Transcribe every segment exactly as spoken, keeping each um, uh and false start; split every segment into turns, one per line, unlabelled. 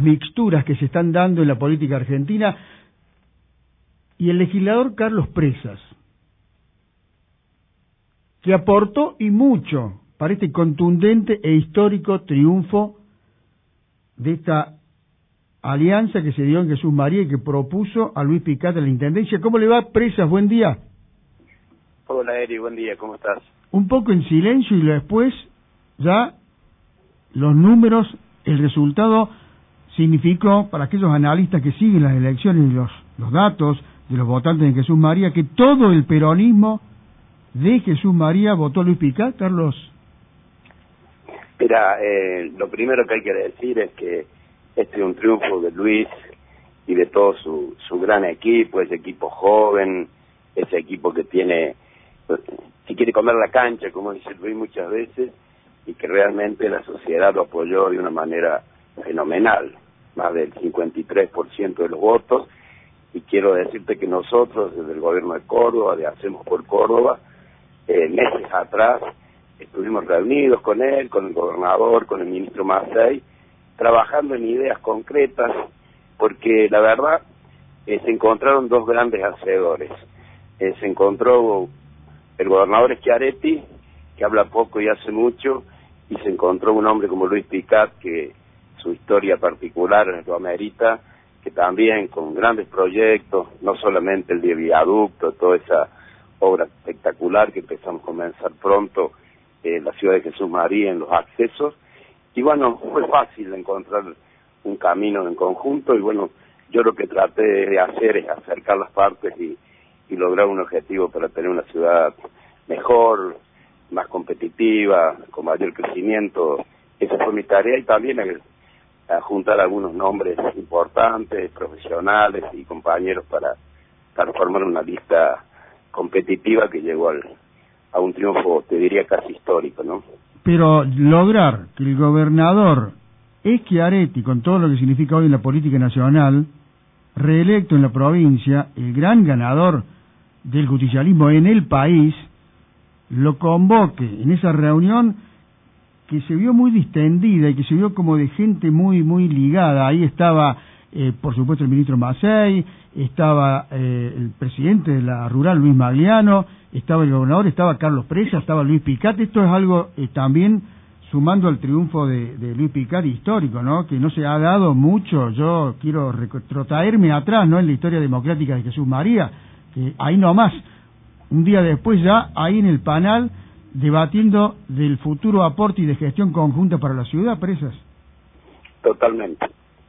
las mixturas que se están dando en la política argentina, y el legislador Carlos Presas, que aportó y mucho para este contundente e histórico triunfo de esta alianza que se dio en Jesús María y que propuso a Luis Picat a la Intendencia. ¿Cómo le va, Presas? Buen día.
Hola, Eri, buen día, ¿cómo estás?
Un poco en silencio y después ya los números, el resultado significó para aquellos analistas que siguen las elecciones y los, los datos de los votantes de Jesús María, que todo el peronismo de Jesús María votó a Luis Picat, Carlos.
Mira, eh, lo primero que hay que decir es que este es un triunfo de Luis y de todo su, su gran equipo, ese equipo joven, ese equipo que tiene, si quiere comer la cancha, como dice Luis muchas veces, y que realmente la sociedad lo apoyó de una manera fenomenal, más del cincuenta y tres por ciento de los votos, y quiero decirte que nosotros, desde el gobierno de Córdoba, de Hacemos por Córdoba, eh, meses atrás, estuvimos reunidos con él, con el gobernador, con el ministro Mazzei, trabajando en ideas concretas, porque la verdad, eh, se encontraron dos grandes hacedores. Eh, se encontró el gobernador Schiaretti, que habla poco y hace mucho, y se encontró un hombre como Luis Picat, que su historia particular lo amerita, que también con grandes proyectos, no solamente el de viaducto, toda esa obra espectacular que empezamos a comenzar pronto en la ciudad de Jesús María, en los accesos, y bueno, fue fácil encontrar un camino en conjunto, y bueno, yo lo que traté de hacer es acercar las partes y, y lograr un objetivo para tener una ciudad mejor, más competitiva, con mayor crecimiento. Esa fue mi tarea, y también a, a juntar algunos nombres importantes, profesionales y compañeros para, para formar una lista competitiva que llegó al, a un triunfo, te diría, casi histórico, ¿no?
Pero lograr que el gobernador Schiaretti, con todo lo que significa hoy en la política nacional, reelecto en la provincia, el gran ganador del justicialismo en el país, lo convoque en esa reunión que se vio muy distendida y que se vio como de gente muy muy ligada. Ahí estaba, eh, por supuesto, el ministro Mazzei, estaba eh, el presidente de la Rural, Luis Magliano, estaba el gobernador, estaba Carlos Presas, estaba Luis Picat. Esto es algo eh, también sumando al triunfo de, de Luis Picat histórico, ¿no? Que no se ha dado mucho. Yo quiero retrotraerme atrás, ¿no? En la historia democrática de Jesús María, que ahí nomás, un día después ya, ahí en el Panal, debatiendo del futuro aporte y de gestión conjunta para la ciudad, Presas.
Totalmente.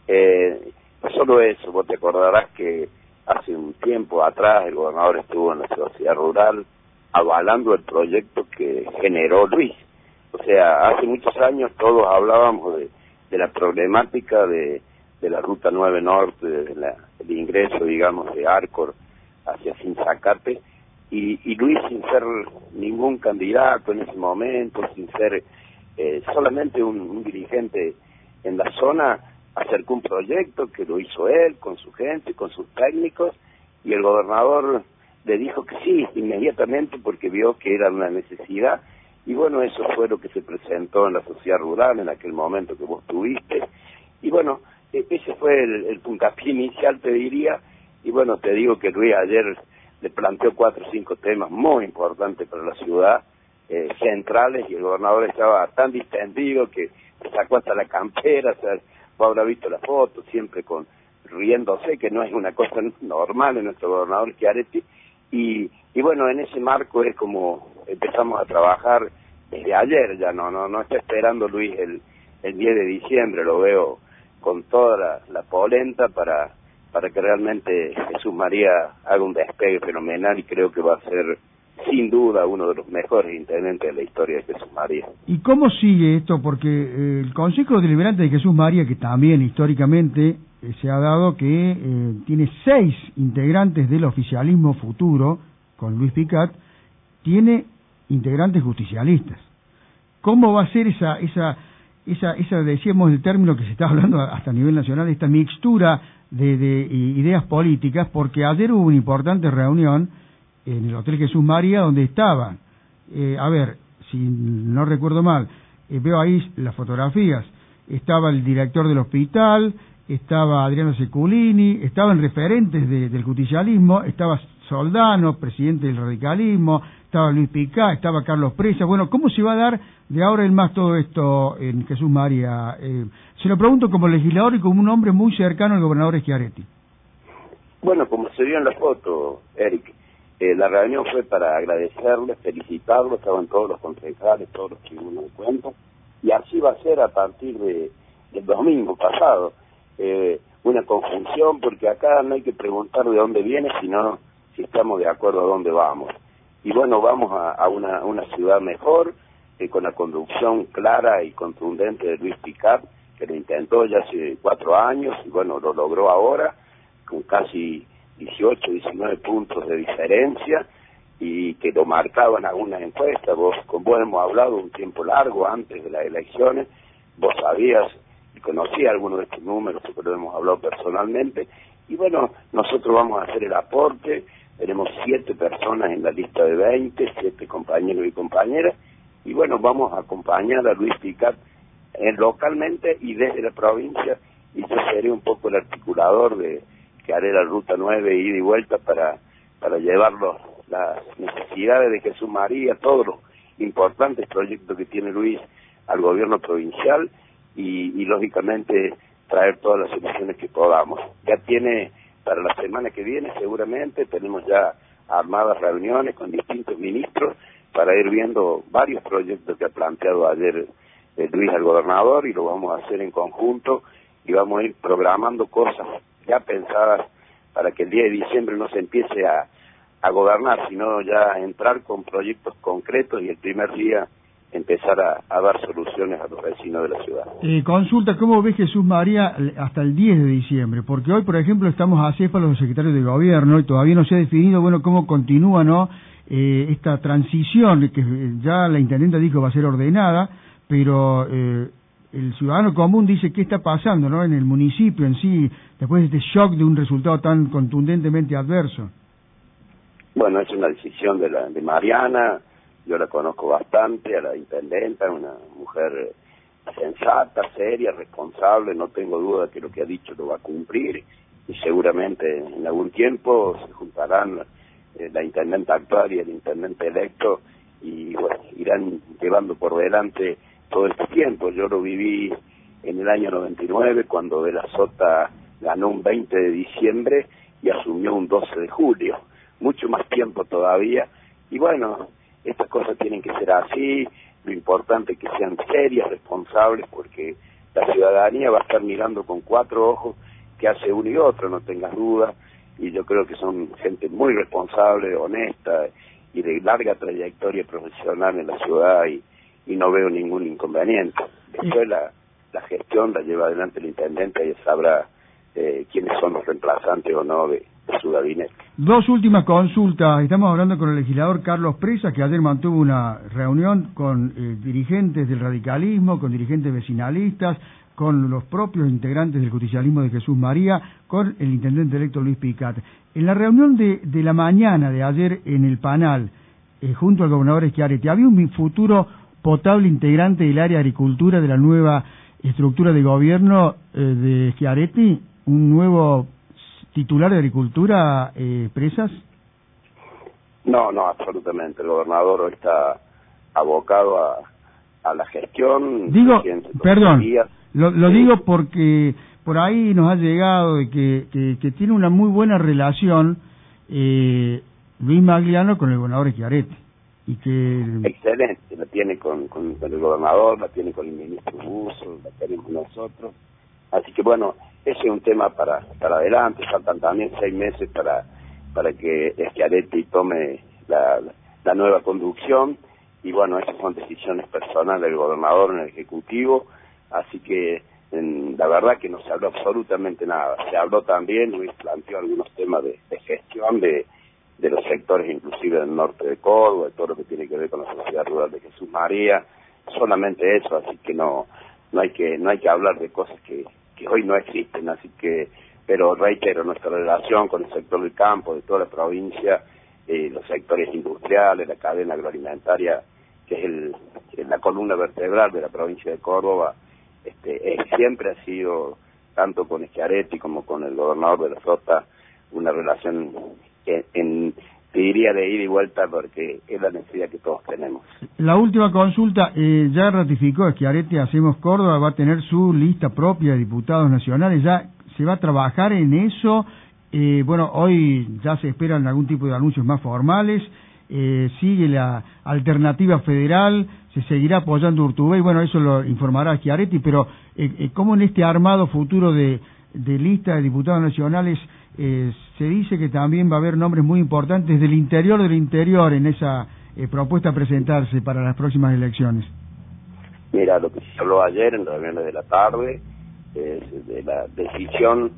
Eh, no solo eso, vos te acordarás que hace un tiempo atrás el gobernador estuvo en la sociedad rural avalando el proyecto que generó Luis. O sea, hace muchos años todos hablábamos de, de la problemática de, de la Ruta nueve Norte, de la, el ingreso, digamos, de Arcor hacia Sinzacate, y, y Luis, sin ser ningún candidato en ese momento, sin ser eh, solamente un, un dirigente en la zona, acercó un proyecto que lo hizo él, con su gente, con sus técnicos, y el gobernador le dijo que sí, inmediatamente, porque vio que era una necesidad, y bueno, eso fue lo que se presentó en la sociedad rural en aquel momento que vos tuviste, y bueno, ese fue el, el puntapié inicial, te diría, y bueno, te digo que Luis ayer le planteó cuatro o cinco temas muy importantes para la ciudad, eh, centrales, y el gobernador estaba tan distendido que se sacó hasta la campera, o sea, vos habrá visto la foto, siempre con riéndose, que no es una cosa normal en nuestro gobernador Schiaretti, y, y bueno, en ese marco es como empezamos a trabajar desde ayer, ya no no no está esperando Luis el, el diez de diciembre, lo veo con toda la, la polenta para para que realmente Jesús María haga un despegue fenomenal, y creo que va a ser sin duda uno de los mejores intendentes de la historia de Jesús María.
¿Y cómo sigue esto? Porque eh, el Consejo Deliberante de Jesús María, que también históricamente eh, se ha dado que eh, tiene seis integrantes del oficialismo futuro, con Luis Picat, tiene integrantes justicialistas. ¿Cómo va a ser esa, esa, esa, esa decíamos el término que se está hablando hasta a nivel nacional, esta mixtura de, de ideas políticas? Porque ayer hubo una importante reunión en el Hotel Jesús María, donde estaban, eh, a ver, si no recuerdo mal, eh, veo ahí las fotografías, estaba el director del hospital, estaba Adriano Seculini, estaban referentes de, del justicialismo, estaba Soldano, presidente del radicalismo, estaba Luis Picá, estaba Carlos Presa. Bueno, ¿cómo se va a dar de ahora en más todo esto en Jesús María? Eh, se lo pregunto como legislador y como un hombre muy cercano al gobernador Schiaretti.
Bueno, como se vio en la foto, Eric, eh, la reunión fue para agradecerle, felicitarlo, estaban todos los concejales, todos los tribunos de cuentas, y así va a ser a partir de, del domingo pasado. Eh, una conjunción, porque acá no hay que preguntar de dónde viene, sino si estamos de acuerdo a dónde vamos. Y bueno, vamos a, a una, una ciudad mejor, eh, con la conducción clara y contundente de Luis Picá, que lo intentó ya hace cuatro años, y bueno, lo logró ahora, con casi dieciocho, diecinueve puntos de diferencia, y que lo marcaban algunas encuestas. Vos, con vos hemos hablado un tiempo largo antes de las elecciones, vos sabías y conocías algunos de estos números, porque lo hemos hablado personalmente, y bueno, nosotros vamos a hacer el aporte. Tenemos siete personas en la lista de veinte, siete compañeros y compañeras, y bueno, vamos a acompañar a Luis Picá eh, localmente y desde la provincia, y yo seré un poco el articulador de que haré la ruta nueve, ida y vuelta, para, para llevar los, las necesidades de Jesús María, todos los importantes proyectos que tiene Luis al gobierno provincial, y, y lógicamente traer todas las soluciones que podamos. Ya tiene, para la semana que viene seguramente, tenemos ya armadas reuniones con distintos ministros para ir viendo varios proyectos que ha planteado ayer eh, Luis al gobernador, y lo vamos a hacer en conjunto, y vamos a ir programando cosas ya pensadas para que el diez de diciembre no se empiece a, a gobernar, sino ya a entrar con proyectos concretos y el primer día empezar a, a dar soluciones a los vecinos de la ciudad.
Eh, consulta, ¿cómo ves Jesús María hasta el diez de diciembre? Porque hoy, por ejemplo, estamos a céspades los secretarios de gobierno y todavía no se ha definido, bueno, cómo continúa, ¿no?, eh, esta transición, que ya la intendenta dijo va a ser ordenada, pero eh, el ciudadano común dice qué está pasando, ¿no?, en el municipio en sí, después de este shock de un resultado tan contundentemente adverso.
Bueno, es una decisión de, la, de Mariana. Yo la conozco bastante, a la intendenta, una mujer sensata, seria, responsable. No tengo duda que lo que ha dicho lo va a cumplir, y seguramente en algún tiempo se juntarán eh, la intendenta actual y el intendente electo, y bueno, irán llevando por delante todo este tiempo. Yo lo viví en el año noventa y nueve, cuando De la Sota ganó un veinte de diciembre y asumió un doce de julio, mucho más tiempo todavía, y bueno, estas cosas tienen que ser así. Lo importante es que sean serias, responsables, porque la ciudadanía va a estar mirando con cuatro ojos qué hace uno y otro, no tengas duda, y yo creo que son gente muy responsable, honesta y de larga trayectoria profesional en la ciudad, y, y no veo ningún inconveniente. Después la, la gestión la lleva adelante el intendente, y sabrá eh, quiénes son los reemplazantes o no de, de su gabinete.
Dos últimas consultas. Estamos hablando con el legislador Carlos Presa, que ayer mantuvo una reunión con eh, dirigentes del radicalismo, con dirigentes vecinalistas, con los propios integrantes del justicialismo de Jesús María, con el intendente electo Luis Picá. En la reunión de, de la mañana de ayer en el Panal, eh, junto al gobernador Schiaretti, había un futuro potable integrante del área de agricultura de la nueva estructura de gobierno eh, de Schiaretti, un nuevo titular de agricultura, eh, Presas.
No, no, absolutamente. El gobernador hoy está abocado a, a la gestión.
Digo, perdón,
días.
lo, lo
sí.
digo porque por ahí nos ha llegado de que, que, que tiene una muy buena relación eh, Luis Magliano con el gobernador Schiaretti. Y que...
Excelente, la tiene con, con, con el gobernador, la tiene con el ministro Busso, la tenemos nosotros. Así que bueno, ese es un tema para, para adelante. Faltan también seis meses para, para que Schiaretti tome la, la nueva conducción, y bueno, esas son decisiones personales del gobernador en el Ejecutivo, así que en, la verdad que no se habló absolutamente nada. Se habló también, Luis planteó algunos temas de, de gestión de, de los sectores inclusive del norte de Córdoba, de todo lo que tiene que ver con la sociedad rural de Jesús María, solamente eso, así que no, no hay que, no hay que hablar de cosas que que hoy no existen, así que, pero reitero, nuestra relación con el sector del campo, de toda la provincia, eh, los sectores industriales, la cadena agroalimentaria, que es el, la columna vertebral de la provincia de Córdoba, este, eh, siempre ha sido tanto con Schiaretti como con el gobernador de la Sota, una relación en, en te diría de ida y vuelta, porque es la necesidad que todos tenemos.
La última consulta, eh, ya ratificó Schiaretti, Hacemos Córdoba va a tener su lista propia de diputados nacionales, ya se va a trabajar en eso. Eh, bueno, hoy ya se esperan algún tipo de anuncios más formales, eh, sigue la alternativa federal, se seguirá apoyando Urtubey, bueno, eso lo informará Schiaretti, pero eh, eh, ¿cómo en este armado futuro de, de lista de diputados nacionales eh, se dice que también va a haber nombres muy importantes del interior del interior en esa eh, propuesta a presentarse para las próximas elecciones?
Mira, lo que se habló ayer en reuniones de la tarde, es de la decisión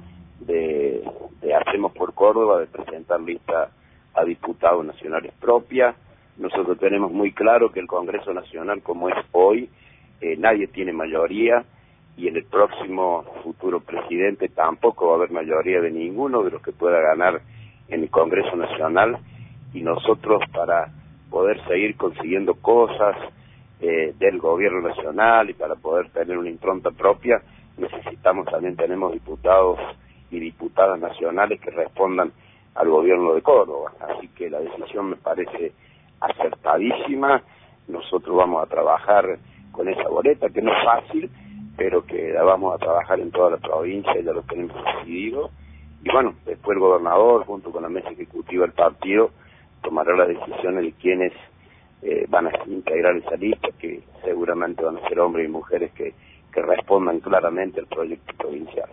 de, de Hacemos por Córdoba de presentar lista a diputados nacionales propia. Nosotros tenemos muy claro que el Congreso Nacional, como es hoy, eh, nadie tiene mayoría, y en el próximo futuro presidente tampoco va a haber mayoría de ninguno de los que pueda ganar en el Congreso Nacional, y nosotros, para poder seguir consiguiendo cosas eh, del gobierno nacional y para poder tener una impronta propia, necesitamos también, tenemos diputados y diputadas nacionales que respondan al gobierno de Córdoba. Así que la decisión me parece acertadísima. Nosotros vamos a trabajar con esa boleta, que no es fácil, pero que la vamos a trabajar en toda la provincia, ya lo tenemos decidido. Y bueno, después el gobernador, junto con la mesa ejecutiva del partido, tomará las decisiones de quiénes eh, van a integrar esa lista, que seguramente van a ser hombres y mujeres que, que respondan claramente al proyecto provincial.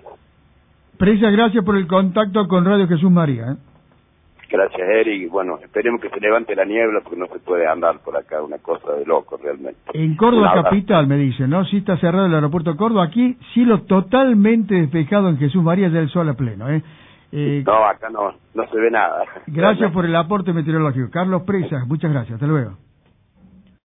Presa, gracias por el contacto con Radio Jesús María. ¿eh?
Gracias, Eric. Y bueno, esperemos que se levante la niebla, porque no se puede andar por acá, una cosa de loco realmente.
En Córdoba capital, me dicen, ¿no? Sí está cerrado el aeropuerto de Córdoba. Aquí, cielo totalmente despejado en Jesús María, ya el sol a pleno. ¿eh? Eh,
no, acá no, no se ve nada.
Gracias por el aporte meteorológico. Carlos Presa, muchas gracias. Hasta luego.